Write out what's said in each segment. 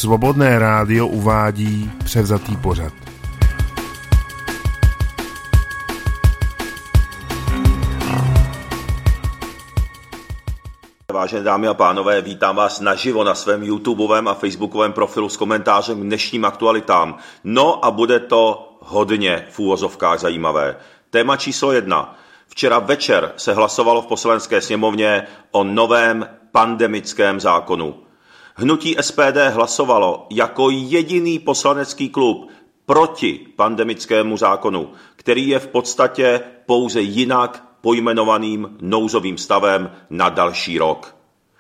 Svobodné rádio uvádí převzatý pořad. Vážené dámy a pánové, vítám vás naživo na svém YouTubeovém a facebookovém profilu s komentářem k dnešním aktualitám. No a bude to hodně v úvozovkách zajímavé. Téma číslo 1. Včera večer se hlasovalo v Poslanecké sněmovně o novém pandemickém zákonu. Hnutí SPD hlasovalo jako jediný poslanecký klub proti pandemickému zákonu, který je v podstatě pouze jinak pojmenovaným nouzovým stavem na další rok.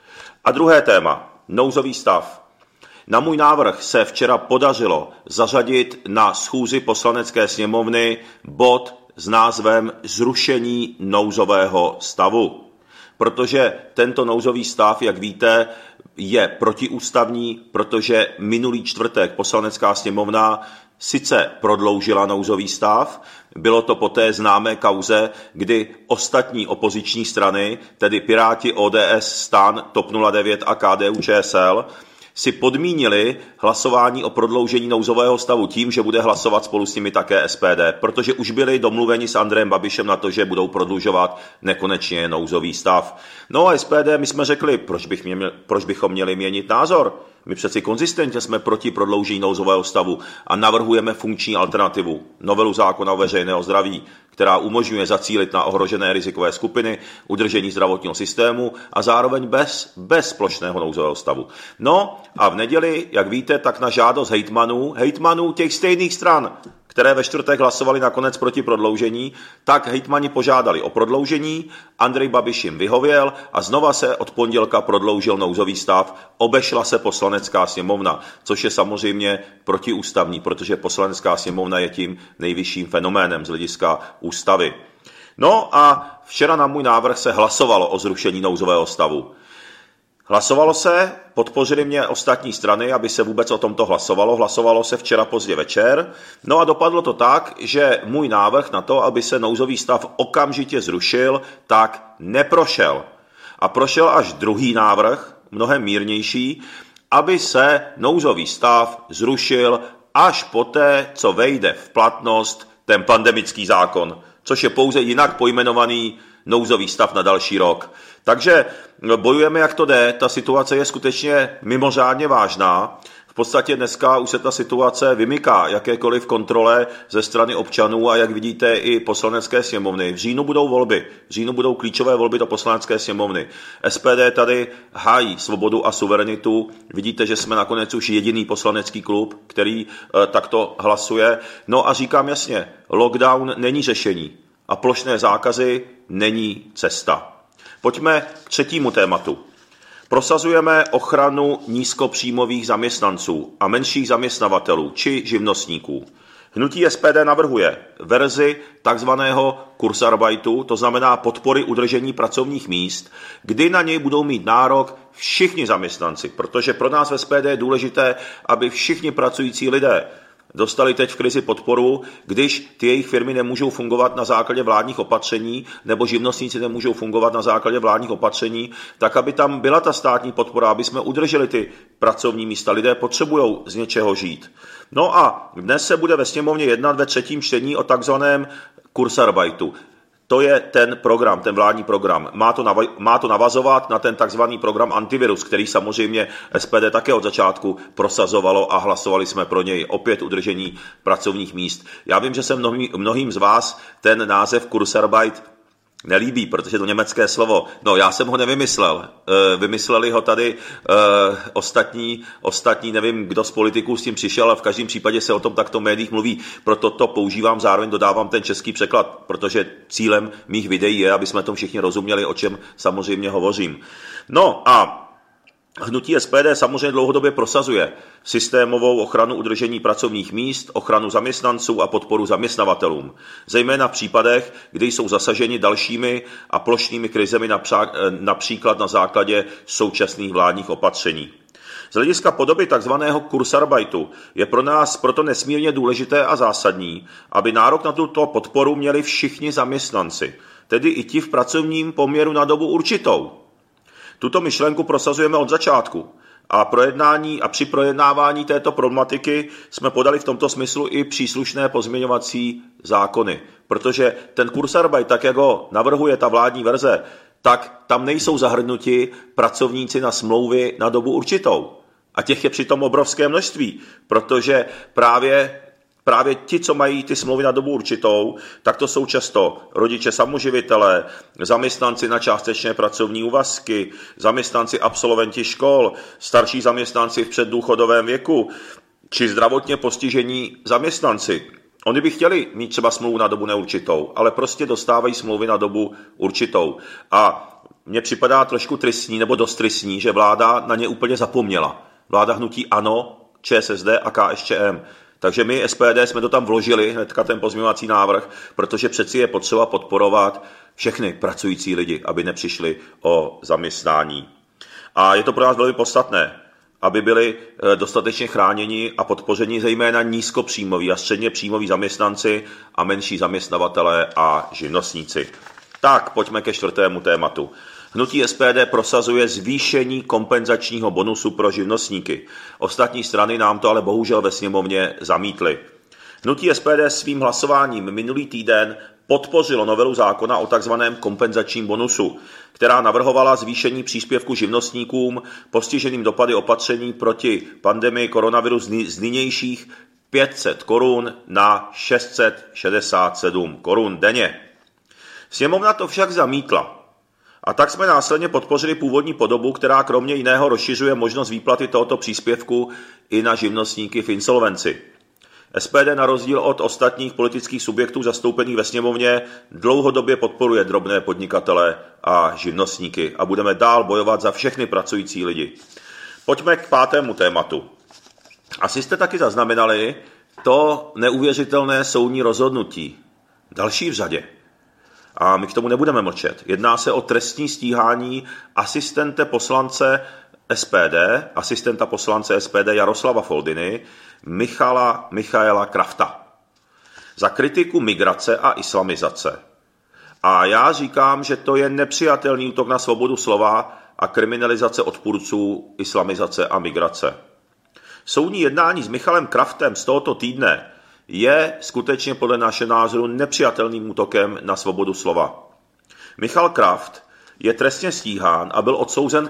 A druhé téma, nouzový stav. Na můj návrh se včera podařilo zařadit na schůzi Poslanecké sněmovny bod s názvem Zrušení nouzového stavu. Protože tento nouzový stav, jak víte, je protiústavní, protože minulý čtvrtek Poslanecká sněmovna sice prodloužila nouzový stav, bylo to po té známé kauze, kdy ostatní opoziční strany, tedy Piráti, ODS, STAN, TOP 09 a KDU-ČSL, si podmínili hlasování o prodloužení nouzového stavu tím, že bude hlasovat spolu s nimi také SPD, protože už byli domluveni s Andrejem Babišem na to, že budou prodlužovat nekonečně nouzový stav. No a SPD, my jsme řekli, proč bychom měli měnit názor? My přeci konzistentně jsme proti prodloužení nouzového stavu a navrhujeme funkční alternativu, novelu zákona o veřejného zdraví, která umožňuje zacílit na ohrožené rizikové skupiny, udržení zdravotního systému a zároveň bez plošného nouzového stavu. No a v neděli, jak víte, tak na žádost hejtmanů těch stejných stran, které ve čtvrtek hlasovali nakonec proti prodloužení, tak hejtmani požádali o prodloužení, Andrej Babiš jim vyhověl a znova se od pondělka prodloužil nouzový stav, obešla se Poslanecká sněmovna, což je samozřejmě protiústavní, protože Poslanecká sněmovna je tím nejvyšším fenoménem z hlediska ústavy. No a včera na můj návrh se hlasovalo o zrušení nouzového stavu. Hlasovalo se, podpořili mě ostatní strany, aby se vůbec o tomto hlasovalo se včera pozdě večer, no a dopadlo to tak, že můj návrh na to, aby se nouzový stav okamžitě zrušil, tak neprošel. A prošel až druhý návrh, mnohem mírnější, aby se nouzový stav zrušil až poté, co vejde v platnost ten pandemický zákon, což je pouze jinak pojmenovaný nouzový stav na další rok. Takže bojujeme, jak to jde, ta situace je skutečně mimořádně vážná. V podstatě dneska už se ta situace vymyká jakékoliv kontrole ze strany občanů a jak vidíte i Poslanecké sněmovny. V říjnu budou volby, v říjnu budou klíčové volby do Poslanecké sněmovny. SPD tady hájí svobodu a suverenitu. Vidíte, že jsme nakonec už jediný poslanecký klub, který takto hlasuje. No a říkám jasně, lockdown není řešení a plošné zákazy není cesta. Pojďme k třetímu tématu. Prosazujeme ochranu nízkopříjmových zaměstnanců a menších zaměstnavatelů či živnostníků. Hnutí SPD navrhuje verzi takzvaného kurzarbeitu, to znamená podpory udržení pracovních míst, kdy na něj budou mít nárok všichni zaměstnanci, protože pro nás v SPD je důležité, aby všichni pracující lidé dostali teď v krizi podporu, když ty jejich firmy nemůžou fungovat na základě vládních opatření nebo živnostníci nemůžou fungovat na základě vládních opatření, tak aby tam byla ta státní podpora, aby jsme udrželi ty pracovní místa. Lidé potřebují z něčeho žít. No a dnes se bude ve sněmovně jednat ve třetím čtení o takzvaném kurzarbeitu. To je ten program, ten vládní program. Má to navazovat na ten takzvaný program antivirus, který samozřejmě SPD také od začátku prosazovalo a hlasovali jsme pro něj. Opět udržení pracovních míst. Já vím, že se mnohým z vás ten název Kurzarbeit nelíbí, protože to německé slovo. No, já jsem ho nevymyslel. Vymysleli ho tady ostatní, nevím, kdo z politiků s tím přišel, ale v každém případě se o tom takto v médiích mluví. Proto to používám, zároveň dodávám ten český překlad, protože cílem mých videí je, aby jsme tomu všichni rozuměli, o čem samozřejmě hovořím. No a hnutí SPD samozřejmě dlouhodobě prosazuje systémovou ochranu udržení pracovních míst, ochranu zaměstnanců a podporu zaměstnavatelům, zejména v případech, kdy jsou zasaženi dalšími a plošnými krizemi, například na základě současných vládních opatření. Z hlediska podoby takzvaného kurzarbeitu je pro nás proto nesmírně důležité a zásadní, aby nárok na tuto podporu měli všichni zaměstnanci, tedy i ti v pracovním poměru na dobu určitou. Tuto myšlenku prosazujeme od začátku. A při projednávání této problematiky jsme podali v tomto smyslu i příslušné pozměňovací zákony, protože ten Kurzarbeit, tak jak ho navrhuje ta vládní verze, tak tam nejsou zahrnuti pracovníci na smlouvy na dobu určitou. A těch je přitom obrovské množství, protože právě ti, co mají ty smlouvy na dobu určitou, tak to jsou často rodiče samoživitelé, zaměstnanci na částečné pracovní úvazky, zaměstnanci absolventi škol, starší zaměstnanci v předdůchodovém věku, či zdravotně postižení zaměstnanci. Oni by chtěli mít třeba smlouvu na dobu neurčitou, ale prostě dostávají smlouvy na dobu určitou. A mně připadá trošku tristní, nebo dost tristní, že vláda na ně úplně zapomněla. Vláda hnutí ANO, ČSSD a KSČM. Takže my SPD jsme to tam vložili, hnedka ten pozměňovací návrh, protože přeci je potřeba podporovat všechny pracující lidi, aby nepřišli o zaměstnání. A je to pro nás velmi podstatné, aby byli dostatečně chráněni a podpořeni zejména nízkopříjmoví a středně příjmoví zaměstnanci a menší zaměstnavatelé a živnostníci. Tak, pojďme ke čtvrtému tématu. Hnutí SPD prosazuje zvýšení kompenzačního bonusu pro živnostníky. Ostatní strany nám to ale bohužel ve sněmovně zamítly. Hnutí SPD svým hlasováním minulý týden podpořilo novelu zákona o takzvaném kompenzačním bonusu, která navrhovala zvýšení příspěvku živnostníkům postiženým dopady opatření proti pandemii koronaviru z nynějších 500 korun na 667 korun denně. Sněmovna to však zamítla. A tak jsme následně podpořili původní podobu, která kromě jiného rozšiřuje možnost výplaty tohoto příspěvku i na živnostníky v insolvenci. SPD na rozdíl od ostatních politických subjektů zastoupených ve sněmovně dlouhodobě podporuje drobné podnikatele a živnostníky a budeme dál bojovat za všechny pracující lidi. Pojďme k pátému tématu. Asi jste taky zaznamenali to neuvěřitelné soudní rozhodnutí. Další v řadě. A my k tomu nebudeme mlčet. Jedná se o trestní stíhání asistenta poslance SPD Jaroslava Foldyny, Michaela Krafta za kritiku migrace a islamizace. A já říkám, že to je nepřijatelný útok na svobodu slova a kriminalizace odpůrců islamizace a migrace. Soudní jednání s Michalem Kraftem z tohoto týdne je skutečně podle našeho názoru nepřijatelným útokem na svobodu slova. Michal Kraft je trestně stíhán a byl odsouzen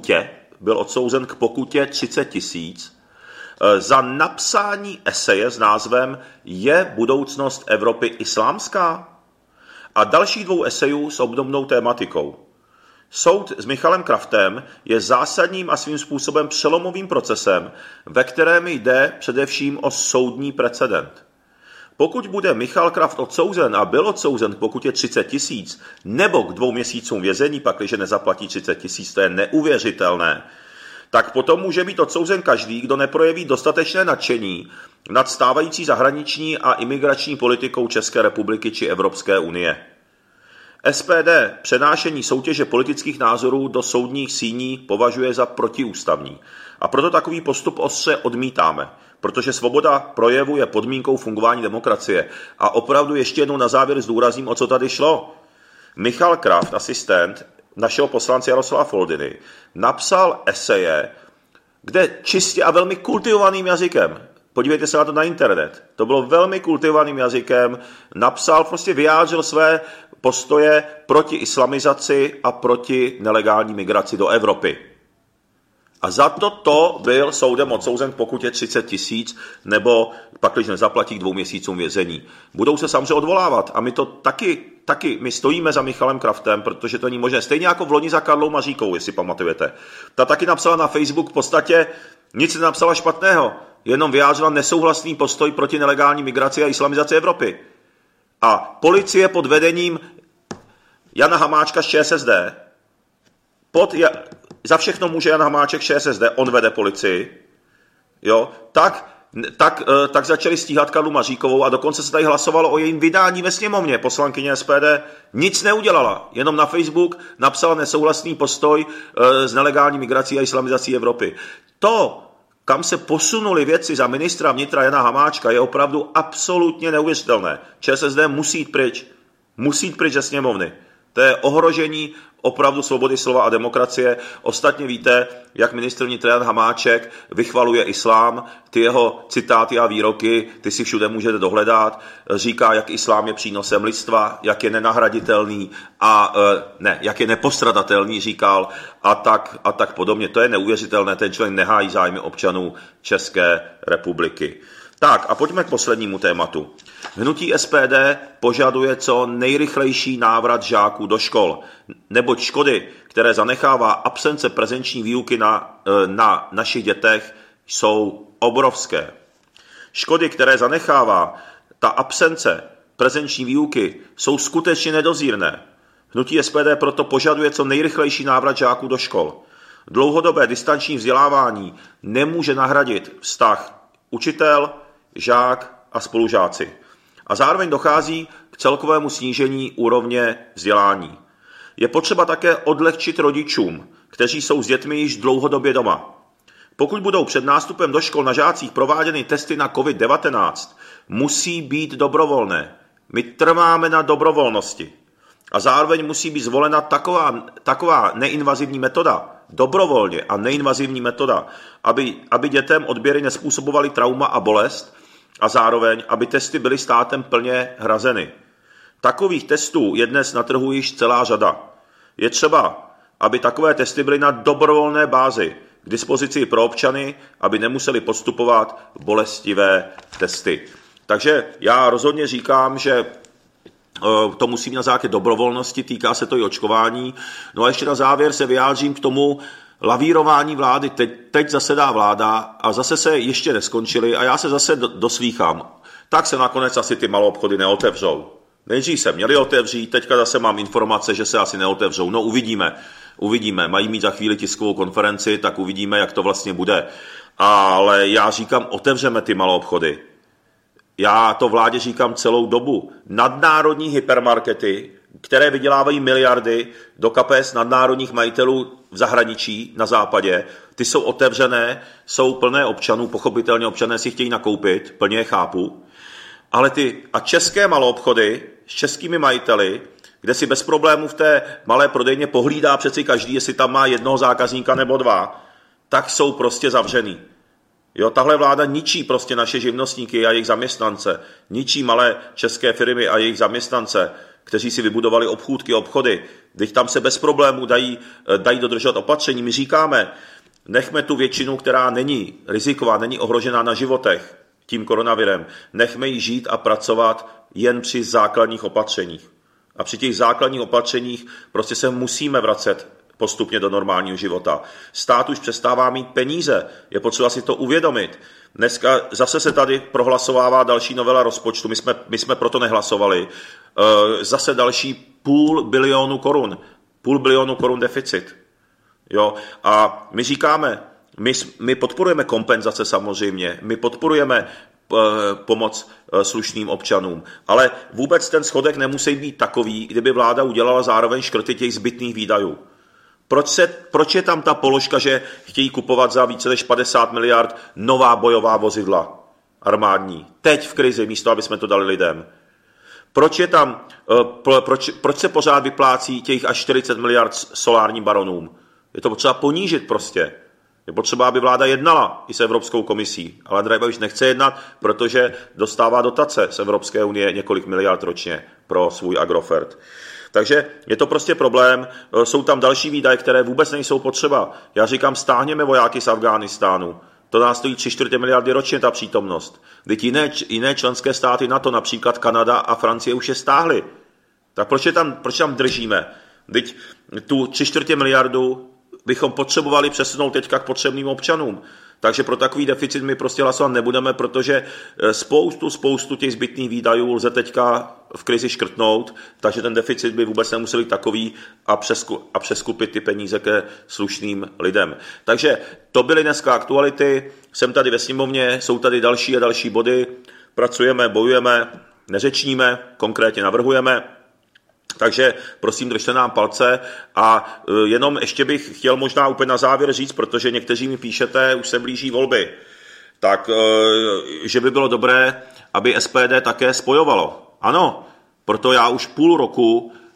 k pokutě 30 000 za napsání eseje s názvem Je budoucnost Evropy islámská? A dalších 2 esejů s obdobnou tématikou. Soud s Michalem Kraftem je zásadním a svým způsobem přelomovým procesem, ve kterém jde především o soudní precedent. Pokud bude Michal Kraft odsouzen a byl odsouzen k pokutě 30 000 nebo k 2 měsícům vězení, pakliže nezaplatí 30 000, to je neuvěřitelné, tak potom může být odsouzen každý, kdo neprojeví dostatečné nadšení nad stávající zahraniční a imigrační politikou České republiky či Evropské unie. SPD přenášení soutěže politických názorů do soudních síní považuje za protiústavní. A proto takový postup ostře odmítáme, protože svoboda projevu je podmínkou fungování demokracie. A opravdu ještě jednou na závěr zdůrazním, o co tady šlo. Michal Kraft, asistent našeho poslance Jaroslava Foldyny, napsal eseje, kde čistě a velmi kultivovaným jazykem, podívejte se na to na internet, to bylo velmi kultivovaným jazykem, napsal, prostě vyjádřil své postoje proti islamizaci a proti nelegální migraci do Evropy. A za to byl soudem odsouzen k pokutě 30 000 nebo pakliže nezaplatí k 2 měsícům vězení. Budou se samozřejmě odvolávat a my to taky my stojíme za Michalem Kraftem, protože to není možné. Stejně jako v loni za Karlou Maříkovou, jestli pamatujete. Ta taky napsala na Facebook v podstatě nic nenapsala špatného, jenom vyjádřila nesouhlasný postoj proti nelegální migraci a islamizaci Evropy. A policie pod vedením Jana Hamáčka z ČSSD, za všechno může Jan Hamáček z ČSSD, on vede policii, jo, tak začali stíhat Karlu Maříkovou a dokonce se tady hlasovalo o jejím vydání ve sněmovně. Poslankyně SPD nic neudělala, jenom na Facebook napsala nesouhlasný postoj s nelegální migrací a islamizací Evropy. To, kam se posunuly věci za ministra vnitra Jana Hamáčka, je opravdu absolutně neuvěřitelné. ČSSD musí jít pryč ze sněmovny. To je ohrožení opravdu svobody slova a demokracie. Ostatně víte, jak ministr vnitra Jan Hamáček vychvaluje islám, ty jeho citáty a výroky, ty si všude můžete dohledat, říká, jak islám je přínosem lidstva, jak je nenahraditelný a jak je nepostradatelný, říkal a tak podobně. To je neuvěřitelné, ten člověk nehájí zájmy občanů České republiky. Tak a pojďme k poslednímu tématu. Hnutí SPD požaduje co nejrychlejší návrat žáků do škol, neboť škody, které zanechává absence prezenční výuky na našich dětech, jsou obrovské. Škody, které zanechává ta absence prezenční výuky, jsou skutečně nedozírné. Hnutí SPD proto požaduje co nejrychlejší návrat žáků do škol. Dlouhodobé distanční vzdělávání nemůže nahradit vztah učitel, žák a spolužáci. A zároveň dochází k celkovému snížení úrovně vzdělání. Je potřeba také odlehčit rodičům, kteří jsou s dětmi již dlouhodobě doma. Pokud budou před nástupem do škol na žácích prováděny testy na COVID-19, musí být dobrovolné. My trváme na dobrovolnosti. A zároveň musí být zvolena taková neinvazivní metoda, dobrovolně a neinvazivní metoda, aby dětem odběry nezpůsobovaly trauma a bolest a zároveň, aby testy byly státem plně hrazeny. Takových testů je dnes na trhu již celá řada. Je třeba, aby takové testy byly na dobrovolné bázi k dispozici pro občany, aby nemuseli podstupovat bolestivé testy. Takže já rozhodně říkám, že to musí být na základě dobrovolnosti, týká se to i očkování. No a ještě na závěr se vyjádřím k tomu lavírování vlády. Teď zasedá vláda a zase se ještě neskončily a já se zase doslýchám. Tak se nakonec asi ty maloobchody neotevřou. Nejdřív se měli otevřít, teďka zase mám informace, že se asi neotevřou. No uvidíme. Mají mít za chvíli tiskovou konferenci, tak uvidíme, jak to vlastně bude. Ale já říkám, otevřeme ty maloobchody. Já to vládě říkám celou dobu. Nadnárodní hypermarkety, které vydělávají miliardy do kapes nadnárodních majitelů v zahraničí, na západě, ty jsou otevřené, jsou plné občanů, pochopitelně občané si chtějí nakoupit, plně je chápu, ale a české maloobchody s českými majiteli, kde si bez problémů v té malé prodejně pohlídá přeci každý, jestli tam má jednoho zákazníka nebo dva, tak jsou prostě zavřený. Jo, tahle vláda ničí prostě naše živnostníky a jejich zaměstnance, ničí malé české firmy a jejich zaměstnance, kteří si vybudovali obchůdky, obchody. Když tam se bez problémů dají dodržovat opatření, my říkáme, nechme tu většinu, která není riziková, není ohrožená na životech tím koronavirem, nechme ji žít a pracovat jen při základních opatřeních. A při těch základních opatřeních prostě se musíme vracet postupně do normálního života. Stát už přestává mít peníze, je potřeba si to uvědomit. Dneska zase se tady prohlasovává další novela rozpočtu, my jsme proto nehlasovali. Zase další půl bilionu korun deficit. Jo? A my říkáme, my podporujeme kompenzace samozřejmě, my podporujeme pomoc slušným občanům, ale vůbec ten schodek nemusí být takový, kdyby vláda udělala zároveň škrty těch zbytných výdajů. Proč je tam ta položka, že chtějí kupovat za více než 50 miliard nová bojová vozidla armádní? Teď v krizi, místo aby jsme to dali lidem. Proč se pořád vyplácí těch až 40 miliard solárním baronům? Je to potřeba ponížit prostě. Je potřeba, aby vláda jednala i s Evropskou komisí. Ale Andrej Babiš nechce jednat, protože dostává dotace z Evropské unie několik miliard ročně pro svůj Agrofert. Takže je to prostě problém, jsou tam další výdaje, které vůbec nejsou potřeba. Já říkám, stáhněme vojáky z Afghánistánu. To nás stojí 3/4 miliardy ročně ta přítomnost. Vždyť jiné členské státy NATO, například Kanada a Francie, už je stáhly. Tak proč tam držíme? Vždyť tu 3/4 miliardu bychom potřebovali přesunout teďka k potřebným občanům. Takže pro takový deficit my prostě hlasovat nebudeme, protože spoustu těch zbytných výdajů lze teďka v krizi škrtnout, takže ten deficit by vůbec nemusel být takový a přeskupit ty peníze ke slušným lidem. Takže to byly dneska aktuality, jsem tady ve sněmovně, jsou tady další a další body, pracujeme, bojujeme, neřečníme, konkrétně navrhujeme. Takže prosím, držte nám palce a jenom ještě bych chtěl možná úplně na závěr říct, protože někteří mi píšete, už se blíží volby, tak že by bylo dobré, aby SPD také spojovalo. Ano, proto já už půl roku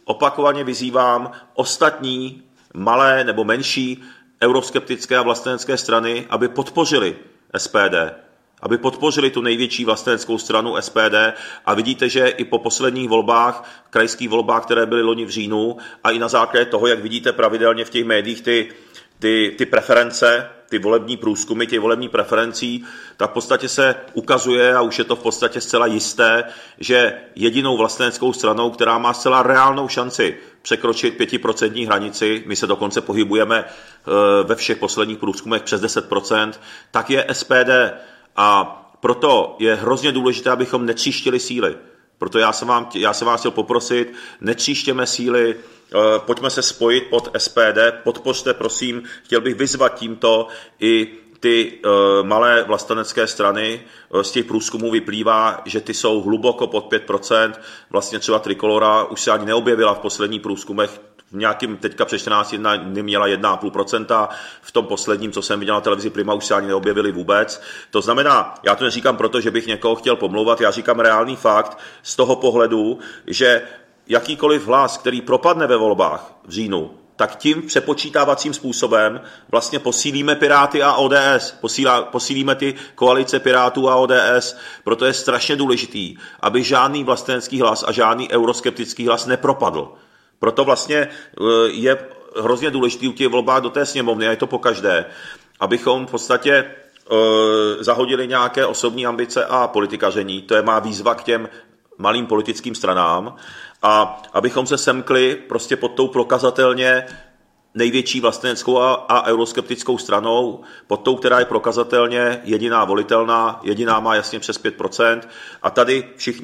opakovaně vyzývám ostatní malé nebo menší euroskeptické a vlastenecké strany, aby podpořili SPD, aby podpořili tu největší vlasteneckou stranu SPD a vidíte, že i po posledních volbách, krajských volbách, které byly loni v říjnu a i na základě toho, jak vidíte pravidelně v těch médiích ty preference, ty volební průzkumy, těch volební preferencí, tak v podstatě se ukazuje a už je to v podstatě zcela jisté, že jedinou vlasteneckou stranou, která má zcela reálnou šanci překročit 5% hranici, my se dokonce pohybujeme ve všech posledních průzkumech přes 10%, tak je SPD. A proto je hrozně důležité, abychom netříštili síly. Proto já jsem vás chtěl poprosit, netříštěme síly, pojďme se spojit pod SPD, podpořte prosím, chtěl bych vyzvat tímto i ty malé vlastenecké strany. Z těch průzkumů vyplývá, že ty jsou hluboko pod 5%, vlastně třeba Trikolora už se ani neobjevila v posledních průzkumech, v nějakým teďka před 14 dny měla 1,5%, v tom posledním, co jsem viděl na televizi Prima, už se ani neobjevili vůbec. To znamená, já to neříkám proto, že bych někoho chtěl pomlouvat, já říkám reálný fakt z toho pohledu, že jakýkoliv hlas, který propadne ve volbách v říjnu, tak tím přepočítávacím způsobem vlastně posílíme Piráty a ODS, posílíme ty koalice Pirátů a ODS, proto je strašně důležitý, aby žádný vlastenecký hlas a žádný euroskeptický hlas nepropadl. Proto vlastně je hrozně důležitý u těch volbách do té sněmovny, a je to pokaždé, abychom v podstatě zahodili nějaké osobní ambice a politikaření. To je má výzva k těm malým politickým stranám a abychom se semkli prostě pod tou prokazatelně největší vlasteneckou a euroskeptickou stranou, pod tou, která je prokazatelně jediná volitelná, jediná má jasně přes 5%. A tady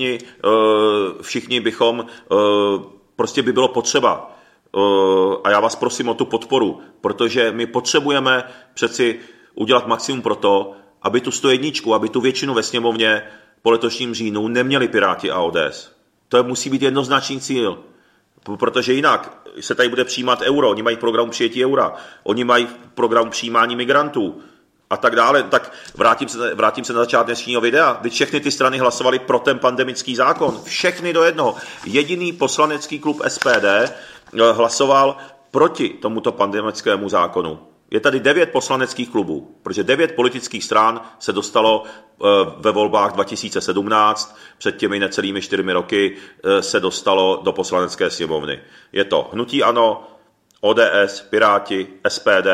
všichni bychom, prostě by bylo potřeba, a já vás prosím o tu podporu, protože my potřebujeme přeci udělat maximum pro to, aby tu 101, aby tu většinu ve sněmovně po letošním říjnu neměli Piráti a ODS. To musí být jednoznačný cíl, protože jinak se tady bude přijímat euro, oni mají program přijetí eura, oni mají program přijímání migrantů a tak dále. Tak vrátím se na začátek dnešního videa. Vy všechny ty strany hlasovaly pro ten pandemický zákon, všechny do jednoho. Jediný poslanecký klub SPD hlasoval proti tomuto pandemickému zákonu. Je tady 9 poslaneckých klubů, protože 9 politických stran se dostalo ve volbách 2017, před těmi necelými 4 roky se dostalo do poslanecké sněmovny. Je to Hnutí ANO, ODS, Piráti, SPD,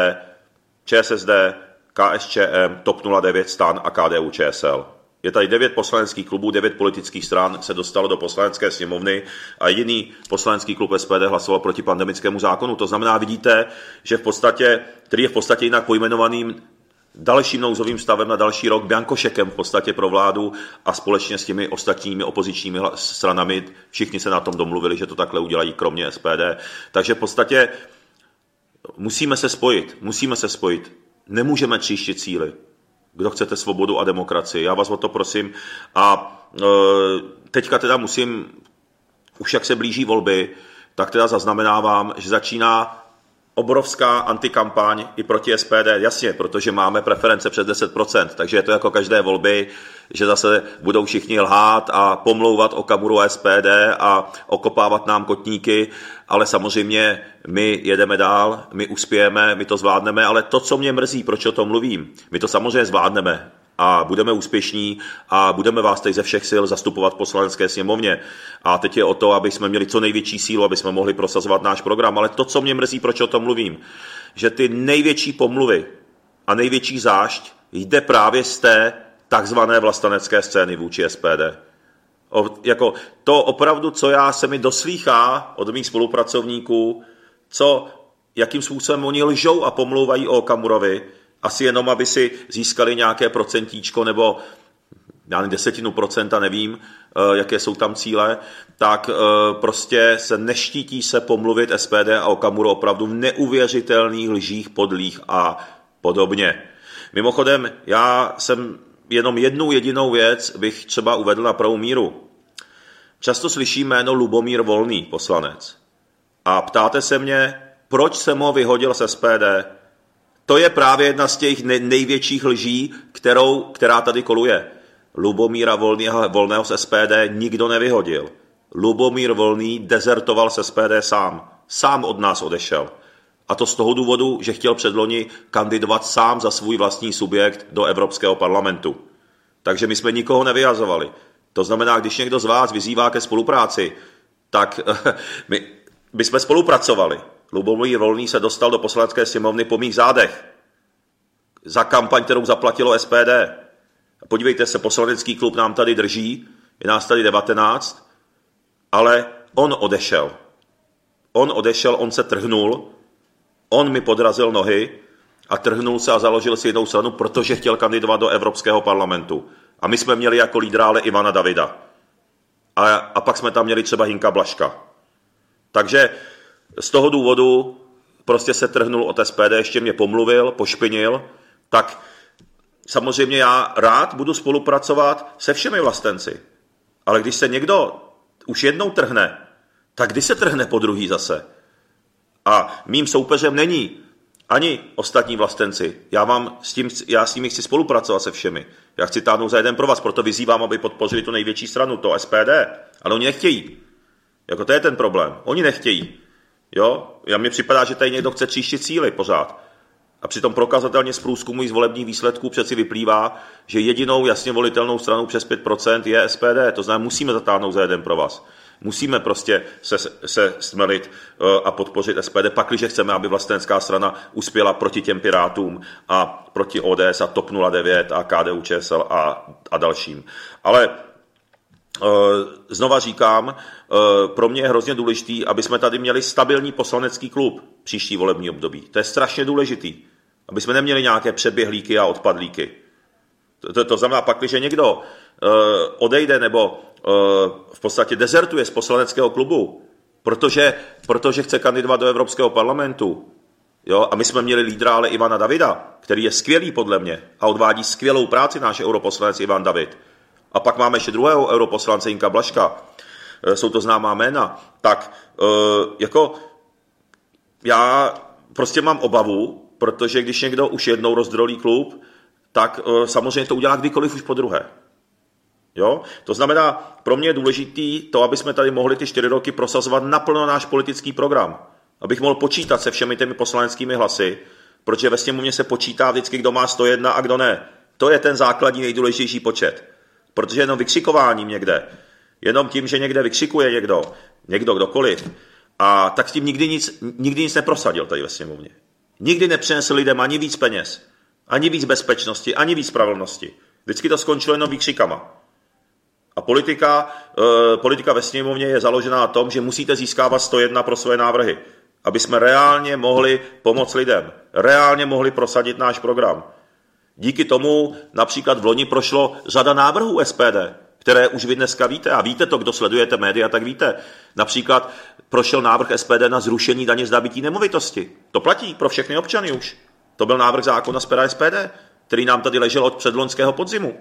ČSSD, KSČM, TOP 09, STAN a KDU-ČSL. Je tady 9 poslaneckých klubů, 9 politických stran se dostalo do poslanecké sněmovny a jediný poslanecký klub SPD hlasoval proti pandemickému zákonu. To znamená, vidíte, že který je v podstatě jinak pojmenovaným dalším nouzovým stavem na další rok, biankošekem v podstatě pro vládu a společně s těmi ostatními opozičními stranami, všichni se na tom domluvili, že to takhle udělají, kromě SPD. Takže v podstatě musíme se spojit. Nemůžeme tříštit síly. Kdo chcete svobodu a demokracii, já vás o to prosím. A teďka teda musím, už jak se blíží volby, tak teda zaznamenávám, že začíná obrovská antikampaň i proti SPD, jasně, protože máme preference přes 10%, takže je to jako každé volby, že zase budou všichni lhát a pomlouvat Okamuru a SPD a okopávat nám kotníky, ale samozřejmě my jedeme dál, my uspějeme, my to zvládneme, ale to, co mě mrzí, proč o tom mluvím, my to samozřejmě zvládneme a budeme úspěšní a budeme vás teď ze všech sil zastupovat v poslanecké sněmovně. A teď je o to, aby jsme měli co největší sílu, aby jsme mohli prosazovat náš program. Ale to, co mě mrzí, proč o tom mluvím, že ty největší pomluvy a největší zášť jde právě z té takzvané vlastenecké scény vůči SPD. Jako to opravdu, co se mi doslýchá od mých spolupracovníků, jakým způsobem oni lžou a pomlouvají o Okamurovi, asi jenom, aby si získali nějaké procentíčko nebo já nevím, 10%, nevím, jaké jsou tam cíle, tak prostě se neštítí se pomluvit SPD a Okamuru opravdu v neuvěřitelných lžích, podlých a podobně. Mimochodem, já jsem jenom jednu jedinou věc bych třeba uvedl na pravou míru. Často slyším jméno Lubomír Volný, poslanec. A ptáte se mě, proč jsem ho vyhodil z SPD? To je právě jedna z těch největších lží, která tady koluje. Lubomíra Volného z SPD nikdo nevyhodil. Lubomír Volný dezertoval se SPD sám. Sám od nás odešel. A to z toho důvodu, že chtěl předloni kandidovat sám za svůj vlastní subjekt do Evropského parlamentu. Takže my jsme nikoho nevyhazovali. To znamená, když někdo z vás vyzývá ke spolupráci, tak my bychom spolupracovali. Lubomír Volný se dostal do Poslanecké sněmovny po mých zádech. Za kampaň, kterou zaplatilo SPD. Podívejte se, poslanecký klub nám tady drží, je nás tady 19, ale on odešel. On se trhnul, on mi podrazil nohy a trhnul se a založil si jinou stranu, protože chtěl kandidovat do Evropského parlamentu. A my jsme měli jako lídra ale Ivana Davida. A pak jsme tam měli třeba Hinka Blažka. Takže z toho důvodu prostě se trhnul od SPD, ještě mě pomluvil, pošpinil, tak samozřejmě já rád budu spolupracovat se všemi vlastenci. Ale když se někdo už jednou trhne, tak kdy se trhne po druhý zase? A mým soupeřem není ani ostatní vlastenci. Já s nimi chci spolupracovat se všemi. Já chci táhnout za jeden provaz, proto vyzývám, aby podpořili tu největší stranu, to SPD. Ale oni nechtějí. Jako to je ten problém. Oni nechtějí. Jo? Mně připadá, že tady někdo chce tříštit síly pořád. A přitom prokazatelně z průzkumu z volebních výsledků přeci vyplývá, že jedinou jasně volitelnou stranou přes 5% je SPD. To znamená, musíme zatáhnout za jeden provaz. Musíme prostě se stmelit a podpořit SPD, pakliže chceme, aby vlastenecká strana uspěla proti těm Pirátům a proti ODS a TOP 09 a KDU ČSL a dalším. Ale znova říkám, pro mě je hrozně důležitý, aby jsme tady měli stabilní poslanecký klub příští volební období. To je strašně důležitý, aby jsme neměli nějaké předběhlíky a odpadlíky. To znamená, pakliže někdo odejde nebo v podstatě dezertuje z poslaneckého klubu, protože chce kandidovat do Evropského parlamentu, jo, a my jsme měli lídra ale Ivana Davida, který je skvělý podle mě a odvádí skvělou práci náš europoslanec Ivan David. A pak máme ještě druhého europoslance Hinka Blažka, jsou to známá jména, tak jako já prostě mám obavu, protože když někdo už jednou rozdrolí klub, tak samozřejmě to udělá kdykoliv už po druhé. Jo? To znamená, pro mě je důležitý to, aby jsme tady mohli ty 4 roky prosazovat naplno náš politický program. Abych mohl počítat se všemi těmi poslaneckými hlasy, protože ve sněmovně se počítá vždycky, kdo má 101 a kdo ne. To je ten základní nejdůležitější počet. Protože jenom vykřikováním někde, jenom tím, že někde vykřikuje někdo kdokoliv, a tak s tím nikdy nic neprosadil tady ve sněmovně. Nikdy nepřinesl lidem ani víc peněz, ani víc bezpečnosti, ani víc spravedlnosti. Vždycky to skončilo jenom výkřikama. A politika ve sněmovně je založena na tom, že musíte získávat 101 pro své návrhy, aby jsme reálně mohli pomoct lidem, reálně mohli prosadit náš program. Díky tomu například v loni prošlo řada návrhů SPD, které už vy dneska víte. A víte to, kdo sledujete média, tak víte. Například prošel návrh SPD na zrušení daně z nabytí nemovitosti. To platí pro všechny občany už. To byl návrh zákona z pera SPD, který nám tady ležel od předloňského podzimu.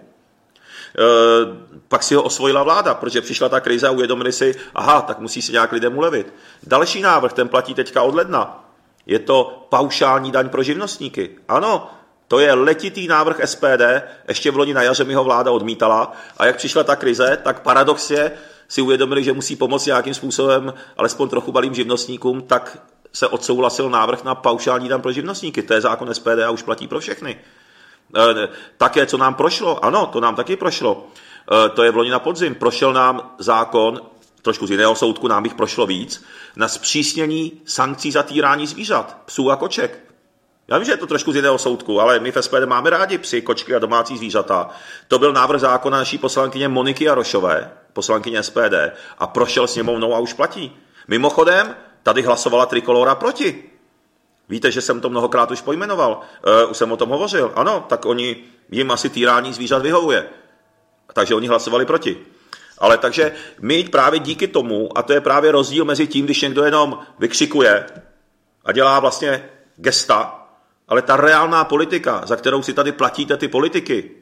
Pak si ho osvojila vláda, protože přišla ta krize a uvědomili si, tak musí si nějak lidem ulevit. Další návrh, ten platí teďka od ledna. Je to paušální daň pro živnostníky. Ano, to je letitý návrh SPD, ještě v loni na jaře mi ho vláda odmítala a jak přišla ta krize, tak paradoxně si uvědomili, že musí pomoct nějakým způsobem, alespoň trochu malým živnostníkům, tak se odsouhlasil návrh na paušální daň pro živnostníky. To je zákon SPD a už platí pro všechny. Také, co nám prošlo, ano, to nám taky prošlo. To je v loni na podzim. Prošel nám zákon, trošku z jiného soudku, nám bych prošlo víc, na zpřísnění sankcí za týrání zvířat, psů a koček. Já vím, že je to trošku z jiného soudku, ale my v SPD máme rádi psy, kočky a domácí zvířata. To byl návrh zákona naší poslankyně Moniky Jarošové, poslankyně SPD, a prošel sněmovnou a už platí. Mimochodem, tady hlasovala Trikolóra proti. Víte, že jsem to mnohokrát už pojmenoval, už jsem o tom hovořil. Ano, tak jim asi týrání zvířat vyhovuje. Takže oni hlasovali proti. Ale takže my právě díky tomu, a to je právě rozdíl mezi tím, když někdo jenom vykřikuje a dělá vlastně gesta, ale ta reálná politika, za kterou si tady platíte ty politiky,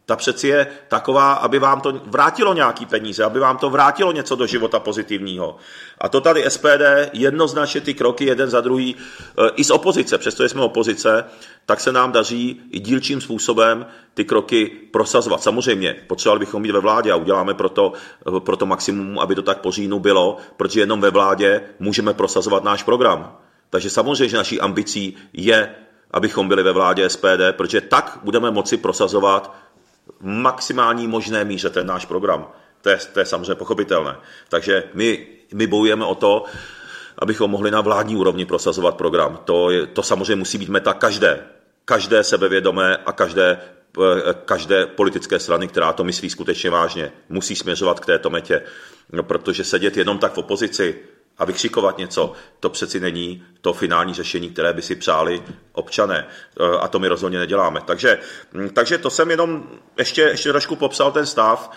Ta přeci je taková, aby vám to vrátilo nějaký peníze, aby vám to vrátilo něco do života pozitivního. A to tady SPD jednoznačně ty kroky jeden za druhý, i z opozice, přestože jsme opozice, tak se nám daří i dílčím způsobem ty kroky prosazovat. Samozřejmě potřebovali bychom být ve vládě a uděláme proto maximum, aby to tak po říjnu bylo, protože jenom ve vládě můžeme prosazovat náš program. Takže samozřejmě, že naší ambicí je, abychom byli ve vládě SPD, protože tak budeme moci prosazovat v maximální možné míře ten náš program. To je samozřejmě pochopitelné. Takže my bojujeme o to, abychom mohli na vládní úrovni prosazovat program. To samozřejmě musí být meta každé sebevědomé a každé politické strany, která to myslí skutečně vážně, musí směřovat k této metě. No, protože sedět jenom tak v opozici a vykřikovat něco, to přeci není to finální řešení, které by si přáli občané. A to my rozhodně neděláme. Takže to jsem jenom ještě trošku popsal ten stav.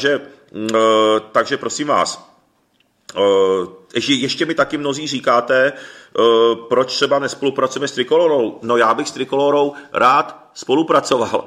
Takže prosím vás, ještě mi taky mnozí říkáte, proč třeba nespolupracujeme s Trikolorou. No já bych s Trikolorou rád spolupracoval.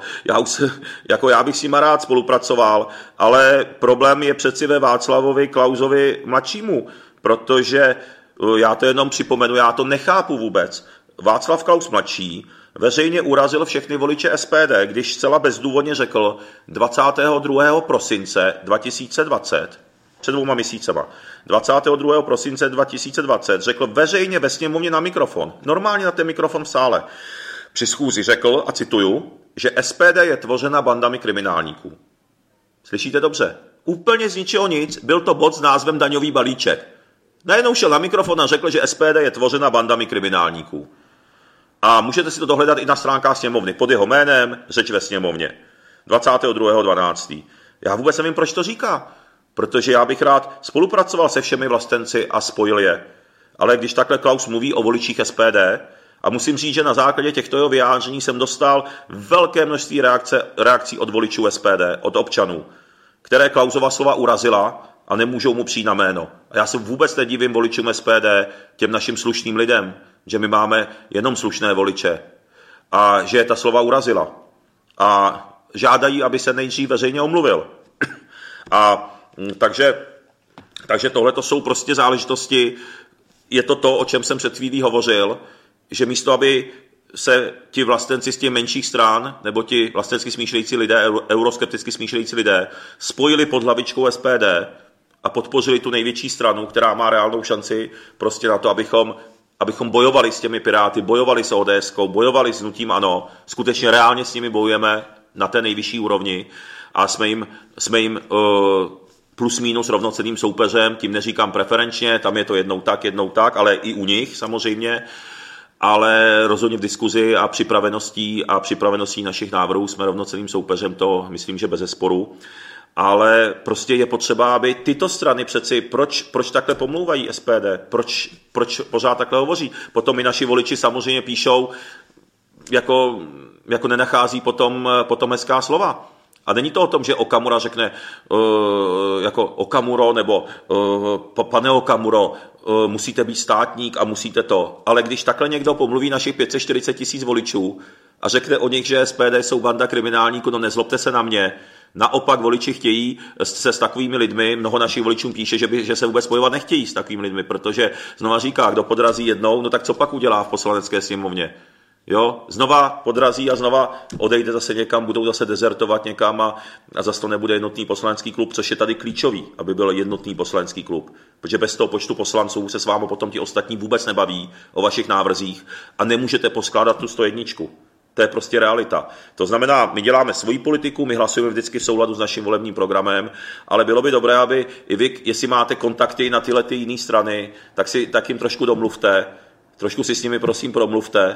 Já bych s nima rád spolupracoval, ale problém je přeci ve Václavovi Klausovi mladšímu, protože já to jenom připomenu, já to nechápu vůbec. Václav Klaus mladší veřejně urazil všechny voliče SPD, když zcela bezdůvodně řekl 22. prosince 2020, před 2 měsícema, 22. prosince 2020 řekl veřejně ve sněmovně na mikrofon, normálně na ten mikrofon v sále, při schůzi řekl, a cituju, že SPD je tvořena bandami kriminálníků. Slyšíte dobře? Úplně z ničeho nic, byl to bod s názvem daňový balíček. Najednou šel na mikrofon a řekl, že SPD je tvořena bandami kriminálníků. A můžete si to dohledat i na stránkách sněmovny, pod jeho jménem, řeč ve sněmovně. 22.12. Já vůbec nevím, proč to říká. Protože já bych rád spolupracoval se všemi vlastenci a spojil je. Ale když takhle Klaus mluví o voličích SPD, a musím říct, že na základě těchto jeho vyjádření jsem dostal velké množství reakcí od voličů SPD, od občanů, které Klausova slova urazila a nemůžou mu přijít na jméno. A já se vůbec nedivím voličům SPD, těm našim slušným lidem, že my máme jenom slušné voliče a že je ta slova urazila. A žádají, aby se nejdřív veřejně omluvil. A takže tohle to jsou prostě záležitosti, je to, o čem jsem před chvílí hovořil, že místo, aby se ti vlastenci z těch menších stran, nebo ti vlastecky smýšlející lidé, euroskepticky smýšlející lidé, spojili pod hlavičkou SPD a podpořili tu největší stranu, která má reálnou šanci prostě na to, abychom bojovali s těmi Piráty, bojovali s ODSkou, bojovali s hnutím ANO, skutečně reálně s nimi bojujeme na té nejvyšší úrovni a jsme jim plus minus rovnocenným soupeřem, tím neříkám preferenčně, tam je to jednou tak, ale i u nich samozřejmě, ale rozhodně v diskuzi a připraveností našich návrhů jsme rovnocenným soupeřem, to myslím, že bez sporu. Ale prostě je potřeba, aby tyto strany přeci, proč takhle pomlouvají SPD, proč pořád takhle hovoří. Potom i naši voliči samozřejmě píšou, jako nenachází potom hezká slova. A není to o tom, že Okamura řekne jako Okamuro nebo pane Okamuro, musíte být státník a musíte to. Ale když takhle někdo pomluví našich 540 000 voličů a řekne o nich, že SPD jsou banda kriminálníků, no nezlobte se na mě. Naopak voliči chtějí se s takovými lidmi, mnoho našich voličů píše, že se vůbec spojovat nechtějí s takovými lidmi, protože znova říká, kdo podrazí jednou, no tak co pak udělá v poslanecké sněmovně? Jo, znova podrazí a znova odejde zase někam, budou zase dezertovat někam a zase to nebude jednotný poslanecký klub, což je tady klíčový, aby byl jednotný poslanecký klub. Protože bez toho počtu poslanců se s vámi potom ti ostatní vůbec nebaví o vašich návrzích a nemůžete poskládat tu 101. To je prostě realita. To znamená, my děláme svoji politiku, my hlasujeme vždycky v souladu s naším volebním programem, ale bylo by dobré, aby i vy, jestli máte kontakty na tyhle ty jiné strany, tak jim trošku domluvte, trošku si s nimi prosím promluvte,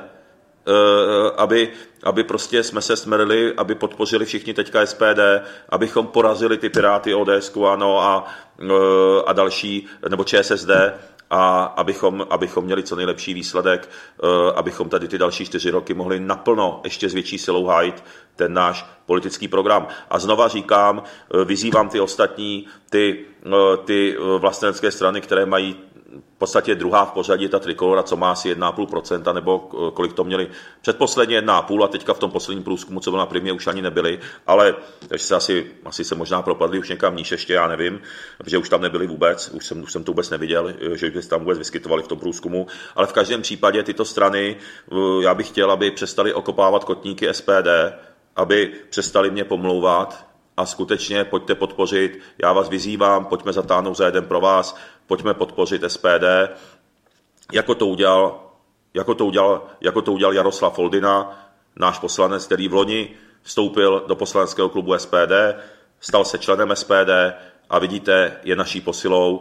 aby prostě jsme se smrli, aby podpořili všichni teďka SPD, abychom porazili ty Piráty, ODSku, ANO a další, nebo ČSSD, a abychom měli co nejlepší výsledek, abychom tady ty další 4 roky mohli naplno ještě s větší silou hájit ten náš politický program. A znova říkám, vyzývám ty ostatní, ty vlastenecké strany, které mají v podstatě druhá v pořadí ta Trikolora, co má asi 1,5%, nebo kolik to měli předposledně 1,5% a teďka v tom posledním průzkumu, co byl na Primě, už ani nebyli, ale takže se asi se možná propadli už někam níž ještě, já nevím, protože už tam nebyli vůbec, už jsem to vůbec neviděl, že by se tam vůbec vyskytovali v tom průzkumu, ale v každém případě tyto strany, já bych chtěl, aby přestali okopávat kotníky SPD, aby přestali mě pomlouvat a skutečně pojďte podpořit, já vás vyzývám, pojďme zatáhnout za jeden pro vás, pojďme podpořit SPD, jako to udělal Jaroslav Foldyna, náš poslanec, který v loni vstoupil do poslaneckého klubu SPD, stal se členem SPD a vidíte, je naší posilou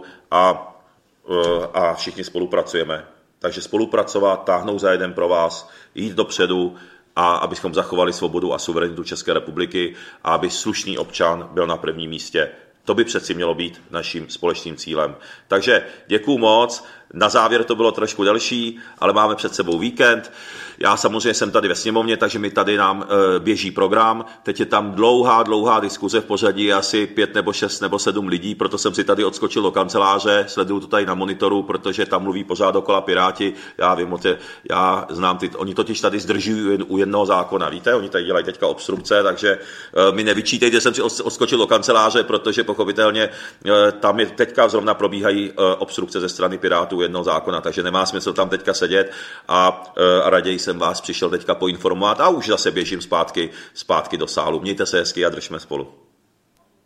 a všichni spolupracujeme. Takže spolupracovat, táhnout za jeden pro vás, jít dopředu a abychom zachovali svobodu a suverenitu České republiky a aby slušný občan byl na prvním místě. To by přeci mělo být naším společným cílem. Takže děkuju moc. Na závěr to bylo trošku delší, ale máme před sebou víkend. Já samozřejmě jsem tady ve sněmovně, takže mi tady nám běží program. Teď je tam dlouhá diskuze v pořadí, asi 5 nebo 6 nebo 7 lidí, proto jsem si tady odskočil do kanceláře, sleduju to tady na monitoru, protože tam mluví pořád dokola Piráti. Já vím, já znám oni totiž tady zdržují u jednoho zákona. Víte, oni tady dělají teďka obstrukce, takže mi nevyčítejte, že jsem si odskočil do kanceláře, protože pochopitelně tam je teďka zrovna probíhají obstrukce ze strany Pirátů jednoho zákona, takže nemá smysl tam teďka sedět a raději jsem vás přišel teďka poinformovat a už zase běžím zpátky do sálu. Mějte se hezky a držme spolu.